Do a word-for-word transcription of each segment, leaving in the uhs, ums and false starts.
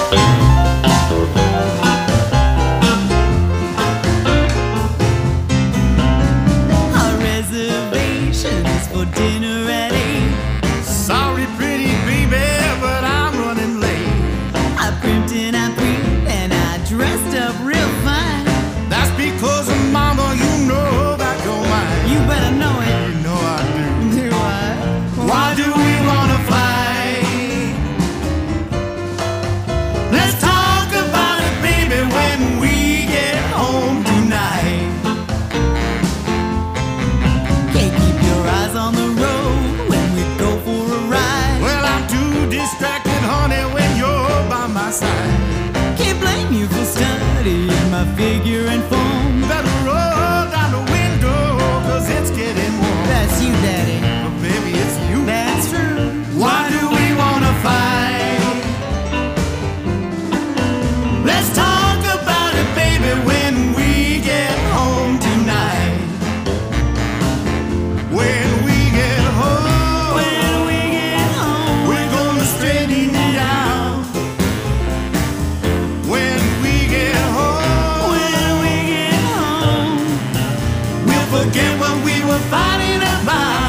Our reservation is for dinner at eight. Sorry, pretty baby, but I'm running late. I primped and I prepped and I dressed up real fine. That's because, mama, you know that you're mine. You better know it. You know I do. Do I? Why do we wanna fight? Let's talk about it, baby, when we get home tonight. Can't keep your eyes on the road when we go for a ride. Well, I'm too distracted, honey, when you're by my side. Can't blame you for studying my figure and form. Better roll down the window, cause it's getting warm. That's you, Daddy. But baby, it's you. That's true. Why do we wanna fight? Let's talk about it, baby, when we get home tonight. When we get home, When we get home, we're gonna straighten it out. When we get home, when we get home, we'll forget what we were fighting about.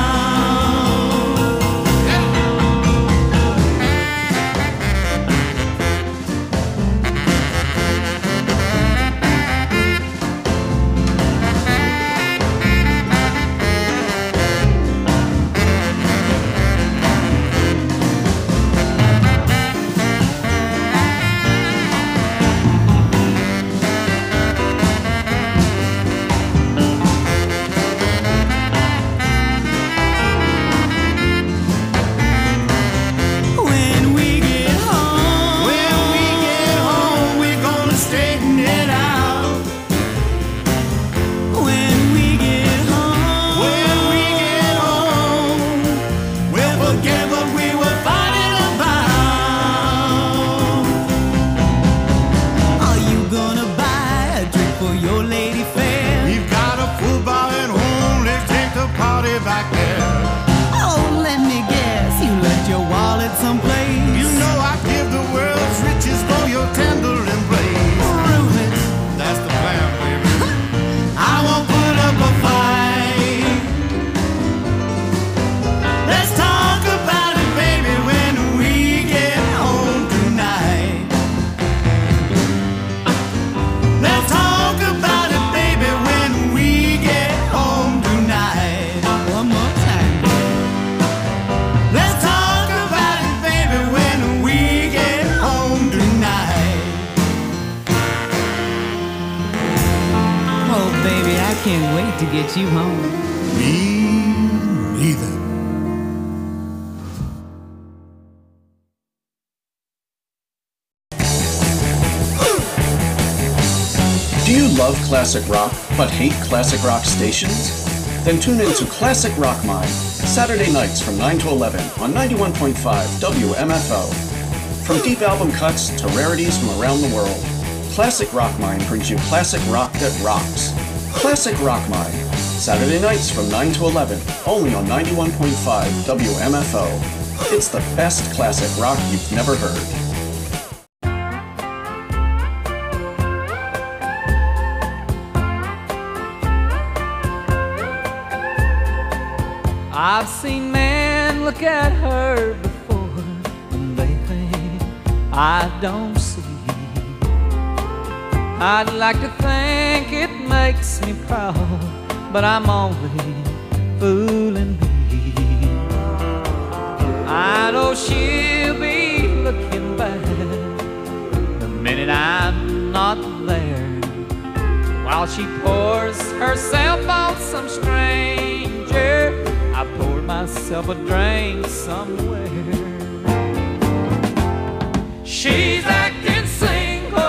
when we get home, When we get home, we're gonna straighten it out. when we get home, When we get home, we'll forget what we were fighting about. are you gonna buy a drink for your lady fair? We've got a full bar at home, let's take the party back there. Oh, let me guess, you left your wallet someplace. You know I'd give the world's riches for your tender embrace. Prove it. That's the plan, baby. I won't put up a fight. Let's talk about it, baby, when we get home tonight. Let's talk about it, baby, when we get home tonight. One more time. Let's talk about it, baby, when we get home tonight. Oh, baby, I can't wait to get you home. Me neither. Do you love classic rock but hate classic rock stations? Then tune in to Classic Rock Mine, Saturday nights from nine to eleven on ninety-one point five W M F O. From deep album cuts to rarities from around the world, Classic Rock Mine brings you classic rock that rocks. Classic Rock Mine, Saturday nights from nine to eleven, only on ninety-one point five W M F O. It's the best classic rock you've never heard. I've seen men look at her before and they think I don't see. I'd like to think it makes me proud, but I'm only fooling me. I know she'll be looking back the minute I'm not there, while she pours herself on some stranger. I poured myself a drink somewhere. She's acting single,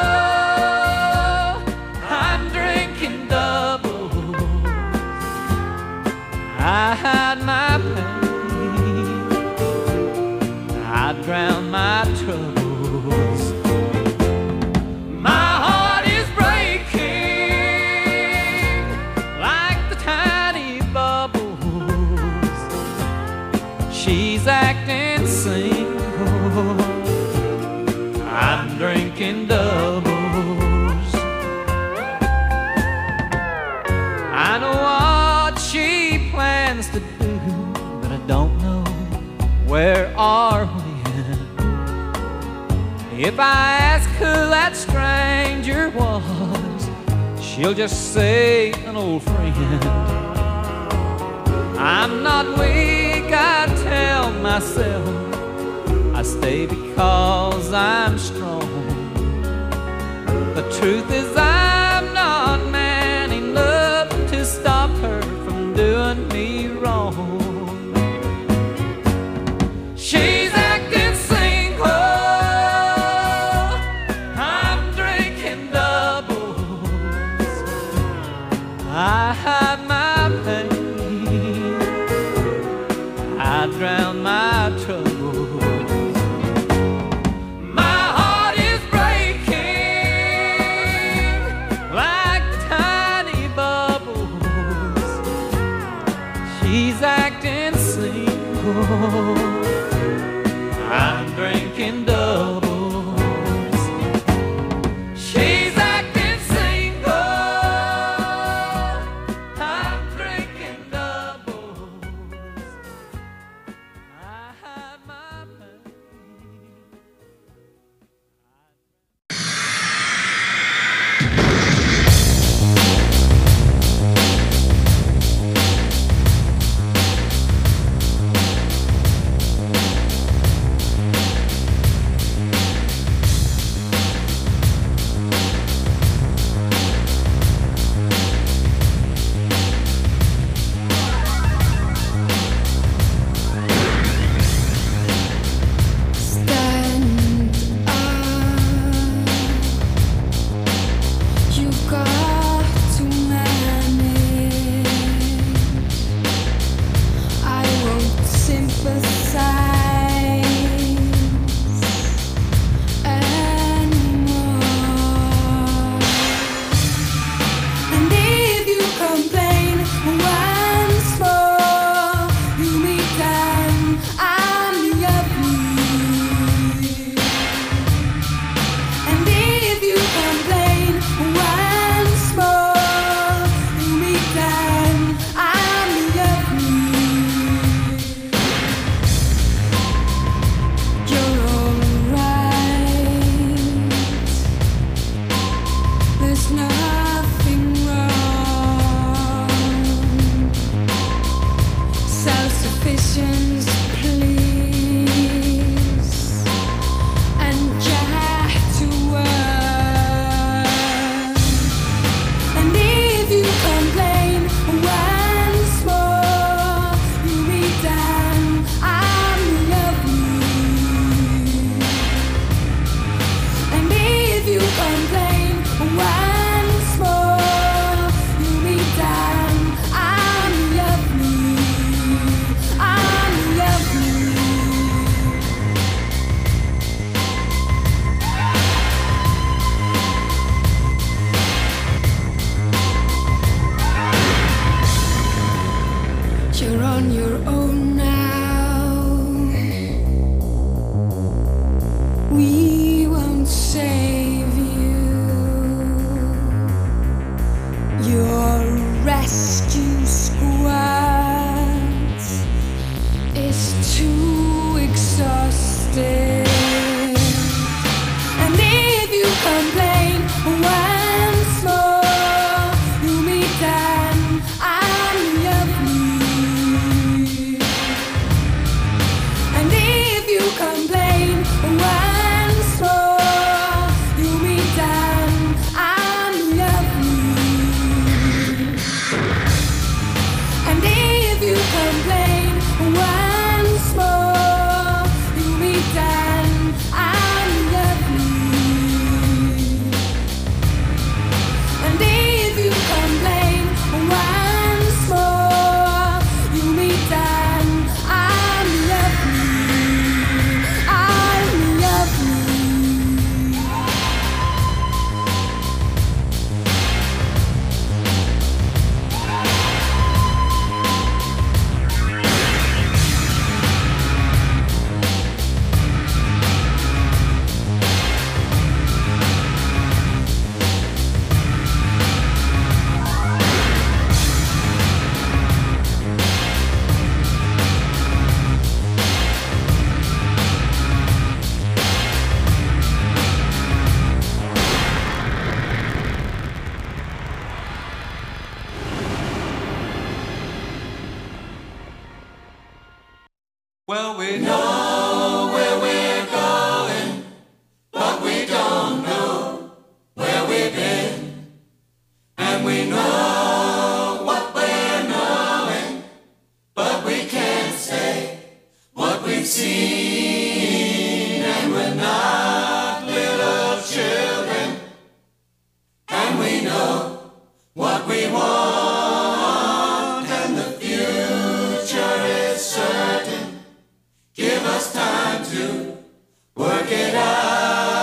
I'm drinking double. I hide my pain, I drown my troubles. My heart is breaking like the tiny bubbles. She's acting single, I'm drinking doubles. I know what she plans to do, but I don't know where or when. If I ask who that stranger was, she'll just say an old friend. I'm not weak, I tell myself. I stay because I'm strong. The truth is I'm not man enough to stop her from doing me wrong. She's acting single, I'm drinking doubles. I hide my pain, I drown my troubles. She's acting single, I'm drinking doubles. She's acting single, I'm drinking doubles. I hide my pain. We know where we're going, but we don't know where we've been. And we know what we're knowing, but we can't say what we've seen. And we're not little children, and we know what we want, and the future is certain. Give us time to work it out.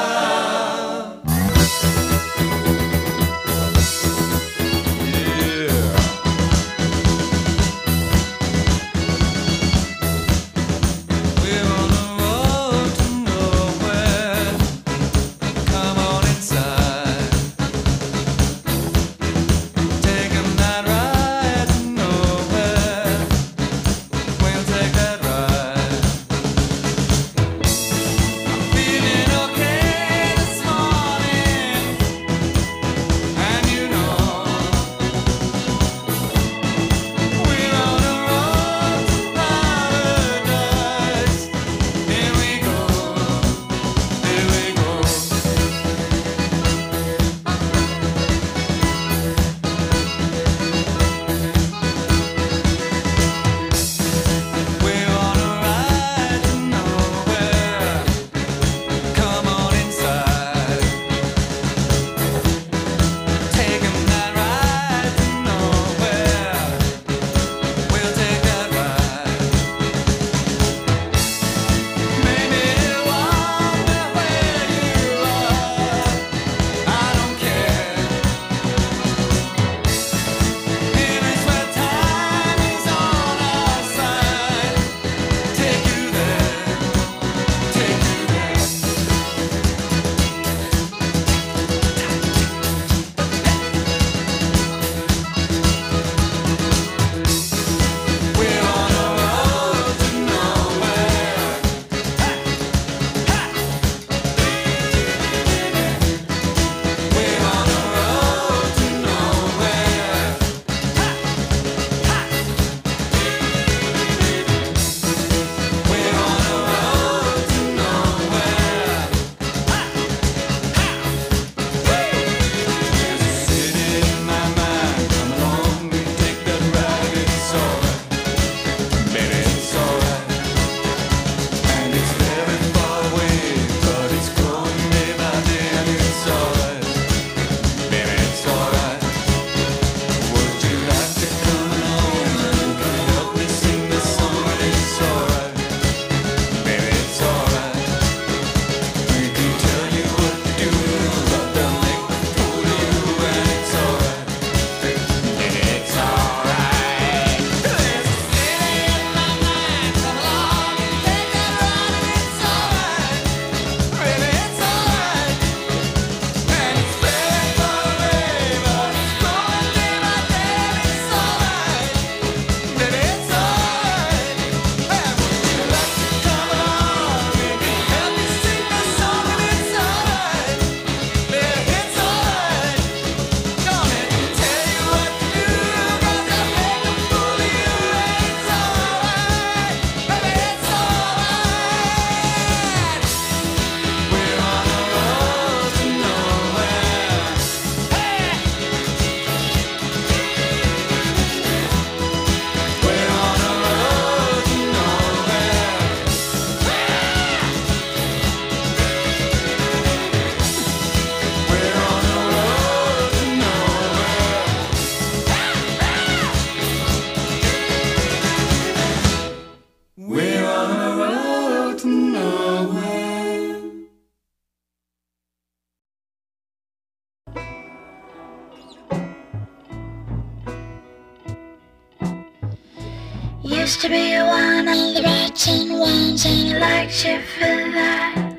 Used to be one of the rotten ones, and I liked you for that.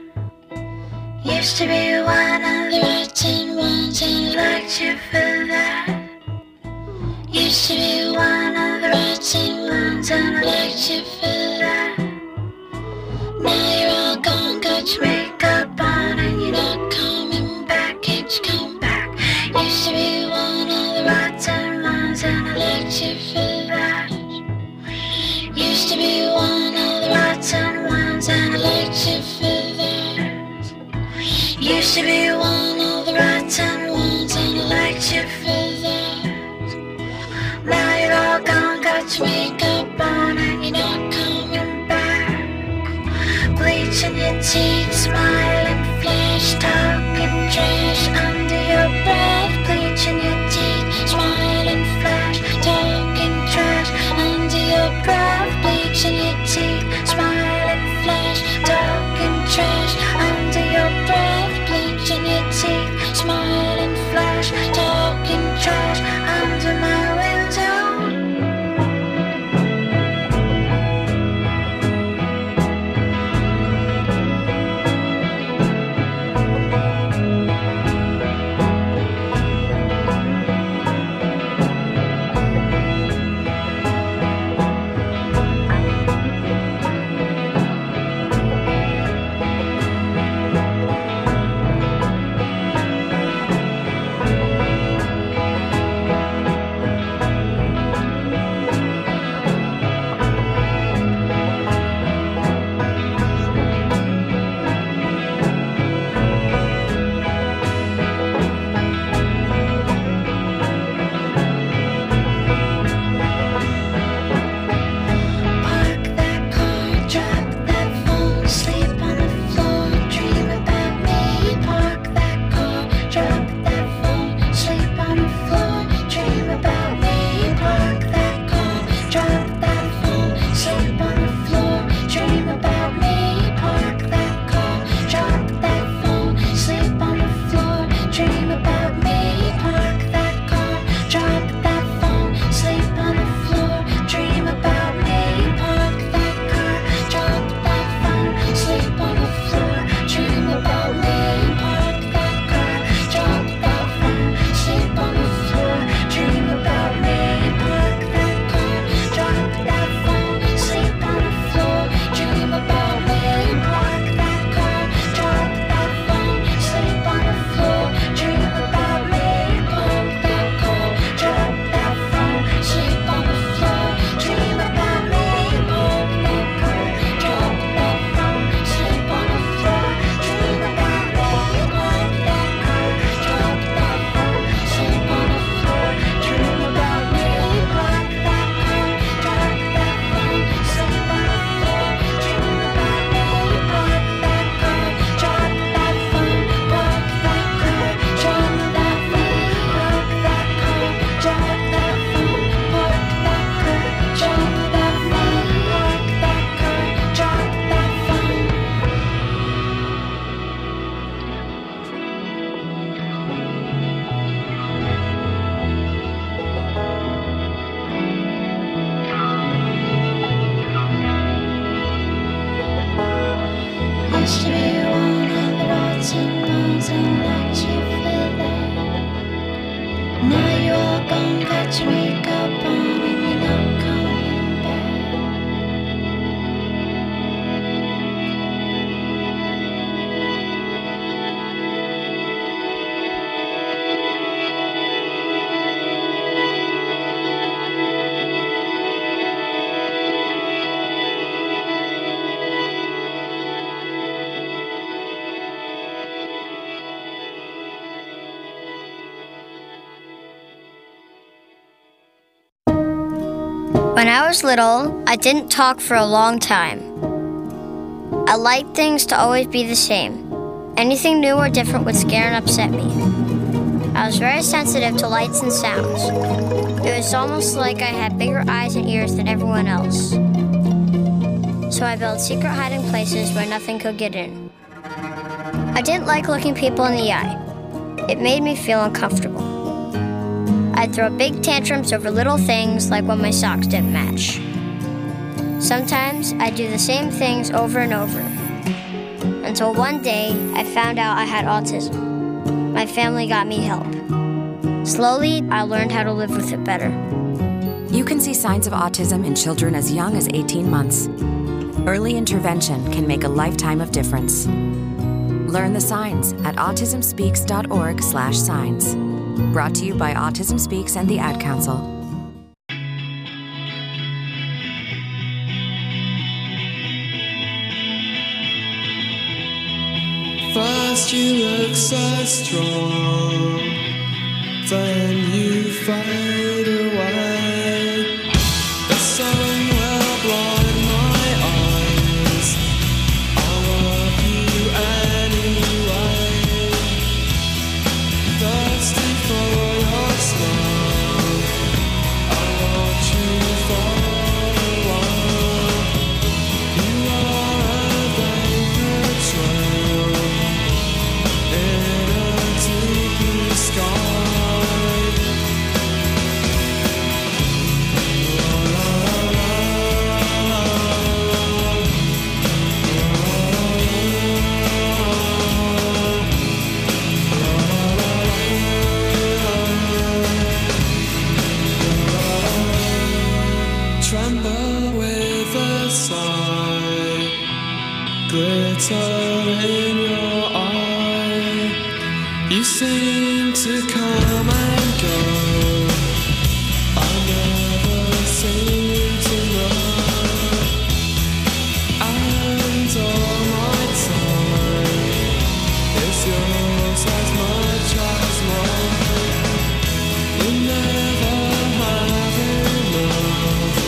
Used to be one of the rotten ones, and I liked you for that. Used to be one of the rotten ones, and I liked you for that. Now you're all gone, got your makeup on, and you're not coming back. Can't you come back? Used to be one of the rotten ones, and I liked you for that. Used to be one of the rotten to be one of the rotten ones, and I liked you for that. Now you're all gone, got your makeup on, and you're not coming back. Bleaching your teeth, smiling, flash, talking trash under your breath. Bleaching your teeth, smiling, flash, talking trash under your breath. Bleaching your teeth, smiling, flash, talking trash under your breath. Bleaching your teeth, smiling, flash, talking trash under my window. Used to be one of the rotten ones, and I liked you for that. Now you're all gone, got your makeup on, and you're not coming back. When I was little, I didn't talk for a long time. I liked things to always be the same. Anything new or different would scare and upset me. I was very sensitive to lights and sounds. It was almost like I had bigger eyes and ears than everyone else. So I built secret hiding places where nothing could get in. I didn't like looking people in the eye. It made me feel uncomfortable. I'd throw big tantrums over little things like when my socks didn't match. Sometimes I'd do the same things over and over. Until one day, I found out I had autism. My family got me help. Slowly, I learned how to live with it better. You can see signs of autism in children as young as eighteen months. Early intervention can make a lifetime of difference. Learn the signs at autism speaks dot org slash signs. Brought to you by Autism Speaks and the Ad Council. First past you look so strong, then you fade away. The sun will blind my eyes, I'll love you anyway. Thirsty for your smile, I watch you for a while. You are a vapor trail in a deep blue sky. Tremble with a sigh, glitter in your eye. You seem to come and go, I never seem to know. And all my time is yours as much as mine. We never have enough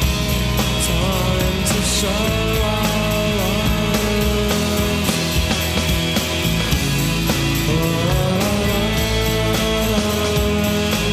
time to show our love. Oh,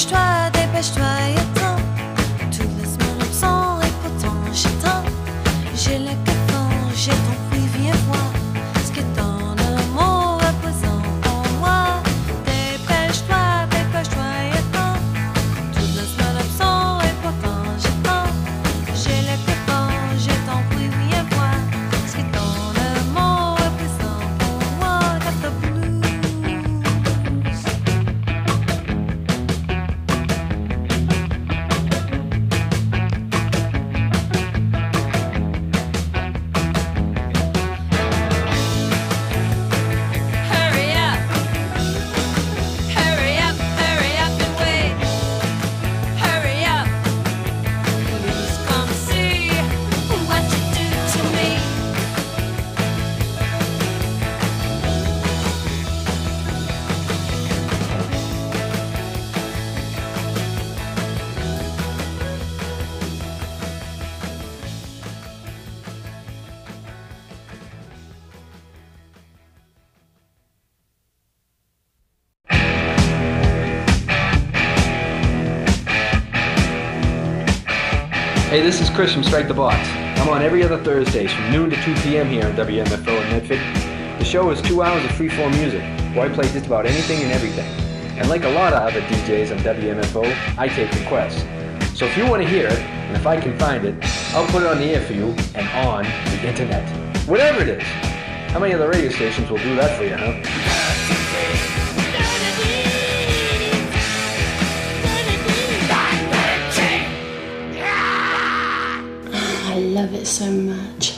Dépêche-toi, dépêche-toi, et attends. Tout laisse mon absent et pourtant j'attends. J'ai le cafard, j'ai ton prix, viens voir ce que ton amour représente en moi. Dépêche-toi, dépêche-toi, et attends. Tout laisse mon absent et pourtant j'attends. J'ai le cafard, j'ai ton prix, viens voir ce que ton amour représente en moi. Got the blues. Hurry up, hurry up, hurry up and wait. Hurry up, please come see what you do to me. Hey, this is Chris from Strike the Box. I'm on every other Thursdays from noon to two p.m. here on W M F O in Medford. The show is two hours of free-form music, where I play just about anything and everything. And like a lot of other D Js on W M F O, I take requests. So if you want to hear it, and if I can find it, I'll put it on the air for you and on the internet. Whatever it is. How many other radio stations will do that for you, huh? I love it so much.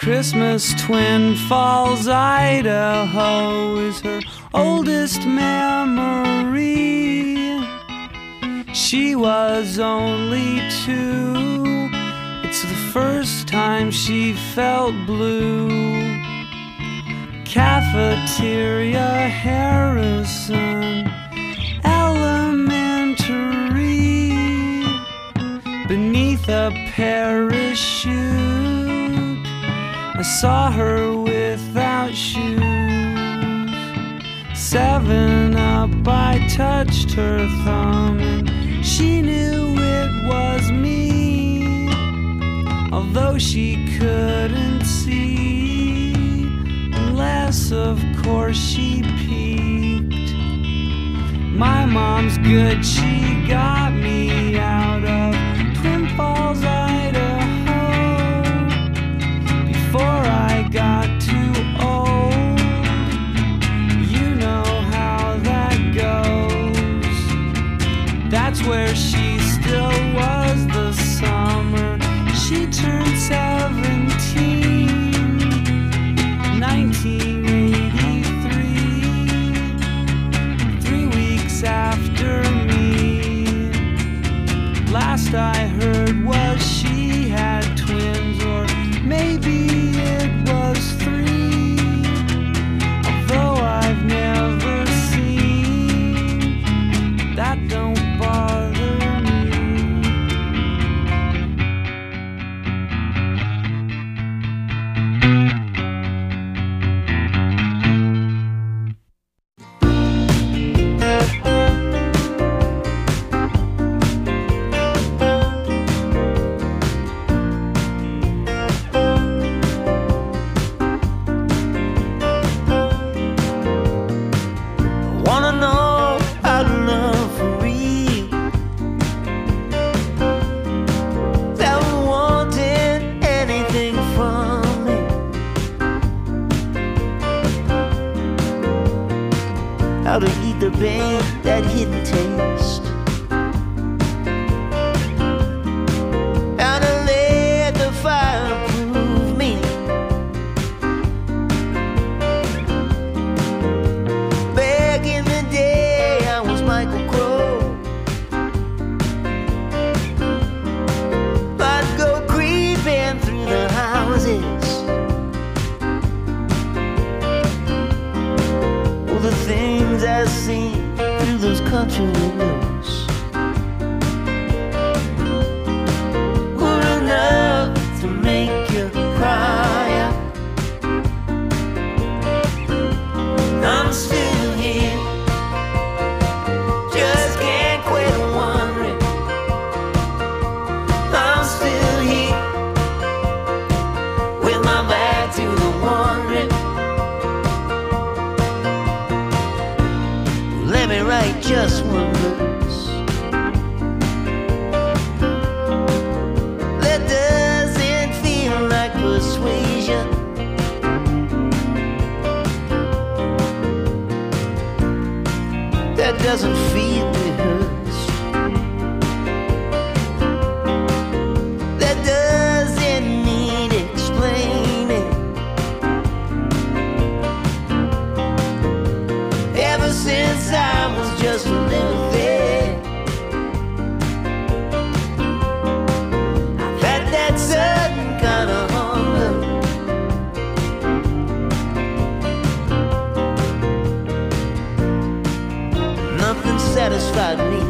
Christmas, Twin Falls, Idaho is her oldest memory. She was only two. It's the first time she felt blue. Cafeteria, Harrison Elementary. Beneath a parachute, I saw her without shoes. Seven up, I touched her thumb, and she knew it was me, although she couldn't see, unless of course she peeked. My mom's good, she got me out of Twin Falls, Idaho, before I got too old. You know how that goes. That's where she still was the summer she turned seventeen, nineteen eighty-three, three weeks after me. Last I heard was she had twins, or maybe it was three, although I've never seen. That don't bother me. Wanna know how to love for real, without wanting anything from me. How to eat the pain, that hidden taste. How to let the fire prove me. Back in the day, I was Michael Crowe. I'd go creeping through the houses. Oh, the things I see through those country windows were enough to make you cry out. I'm still here, just can't quit wondering. I'm still here, with my back to the wondering. Let me write just one verse that doesn't feel like persuasion. That doesn't feel rehearsed. That doesn't need explaining. Ever since I was just a little thing, I've had that sudden kind of hunger. Nothing satisfied me